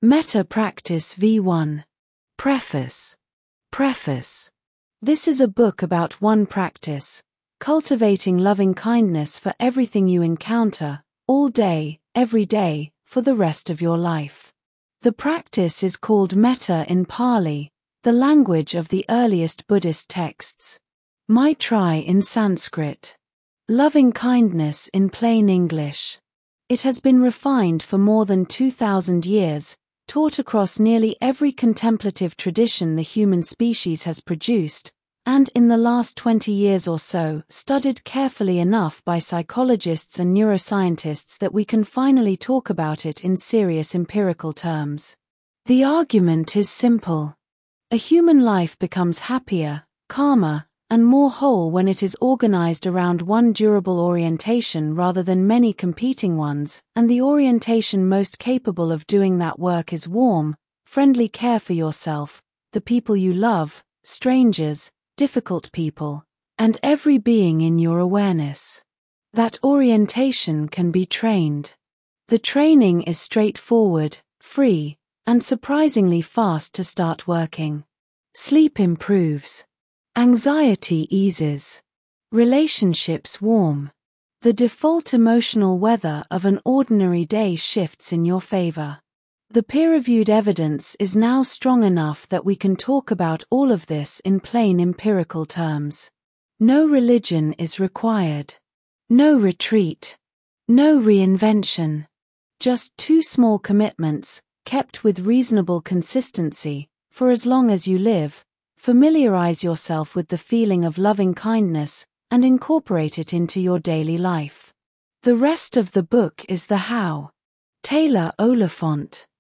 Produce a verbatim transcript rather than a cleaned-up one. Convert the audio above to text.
Metta Practice V one. Preface. Preface. This is a book about one practice, cultivating loving kindness for everything you encounter, all day, every day, for the rest of your life. The practice is called metta in Pali, the language of the earliest Buddhist texts. Maitri in Sanskrit. Loving kindness in plain English. It has been refined for more than two thousand years, taught across nearly every contemplative tradition the human species has produced, and in the last twenty years or so, studied carefully enough by psychologists and neuroscientists that we can finally talk about it in serious empirical terms. The argument is simple. A human life becomes happier, calmer, and more whole when it is organized around one durable orientation rather than many competing ones, and the orientation most capable of doing that work is warm, friendly care for yourself, the people you love, strangers, difficult people, and every being in your awareness. That orientation can be trained. The training is straightforward, free, and surprisingly fast to start working. Sleep improves. Anxiety eases. Relationships warm. The default emotional weather of an ordinary day shifts in your favor. The peer-reviewed evidence is now strong enough that we can talk about all of this in plain empirical terms. No religion is required. No retreat. No reinvention. Just two small commitments, kept with reasonable consistency, for as long as you live. Familiarize yourself with the feeling of loving kindness and incorporate it into your daily life. The rest of the book is the how. Taylor Oliphant.